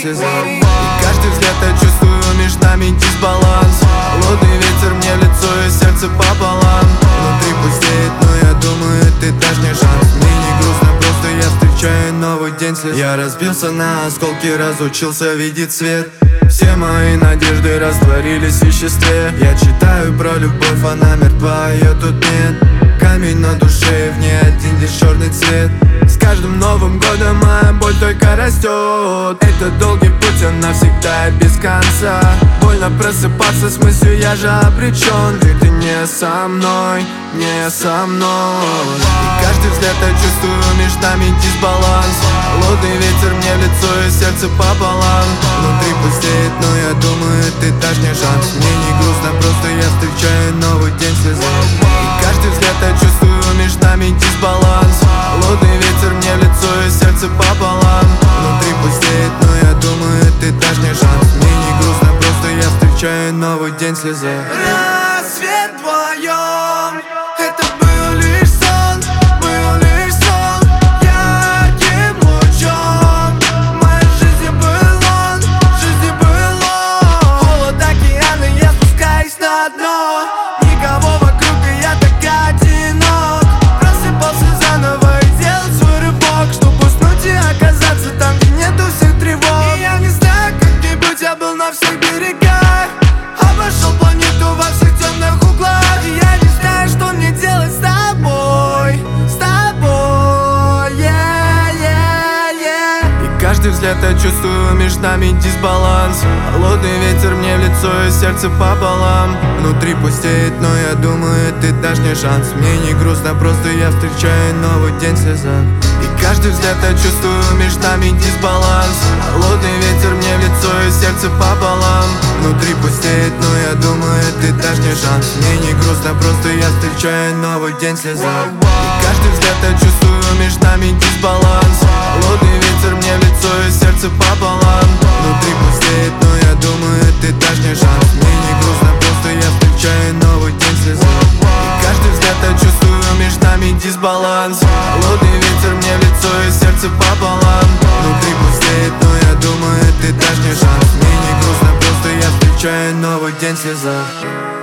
слеза. И каждый взгляд я чувствую между нами дисбаланс. Холодный ветер мне в лицо и сердце пополам. Внутри пустеет, но я думаю, ты дашь мне шанс. Мне не грустно, просто я встречаю новый день слез. Я разбился на осколки, разучился видеть свет. Все мои надежды растворились в веществе. Я читаю про любовь, она мертва, ее тут нет. Камень на душе, в ней один лишь черный цвет. С каждым Новым годом моя боль только растет. Это долгий путь, он навсегда и без конца. Больно просыпаться с мыслью, я же обречен. Ведь ты не со мной, не со мной. И каждый взгляд я чувствую между нами дисбаланс. Холодный ветер мне в лицо и сердце пополам. Внутри пустеет, но я думаю, ты дашь мне шанс. Мне не грустно, просто я встречаю новый день слеза. И каждый взгляд я чувствую между нами дисбаланс. Холодный ветер мне в лицо и сердце пополам. Внутри пустеет, но я думаю, ты дашь мне шанс. Мне не грустно, просто я встречаю новый день слеза. Рассвет вдвоем, это был лишь сон, был лишь сон. Ярким лучом в моей жизни был он, в жизни был он. Холод океана, я спускаюсь на дно. Никого вокруг, и я так одинок. Просыпался заново и делал свой рывок, чтобы уснуть и оказаться там, где нету всех тревог. И я не знаю, как-нибудь я был на всех берегах. Обошел планету во всех темных углах. И я не знаю, что мне делать с тобой, с тобой, И каждый взгляд я чувствую между нами дисбаланс. Холодный ветер мне в лицо и сердце пополам. Внутри пустеет, но я думаю, ты дашь мне шанс. Мне не грустно, просто я встречаю новый день слеза. И каждый взгляд я чувствую между нами дисбаланс. Холодный ветер мне в лицо и сердце пополам. Внутри пустеет, но я думаю, ты дашь мне шанс. Мне не грустно, просто я встречаю новый день слеза. И каждый взгляд я чувствую между нами дисбаланс. Холодный ветер мне в лицо и сердце пополам. Внутри пустеет, но я думаю, ты дашь мне шанс. Мне не грустно, просто я встречаю новый день слеза. И каждый взгляд я чувствую между нами дисбаланс. Холодный ветер мне в лицо и сердце пополам. Внутри пустеет, но я думаю, ты дашь мне шанс. Мне не грустно, просто я встречаю новый день слеза.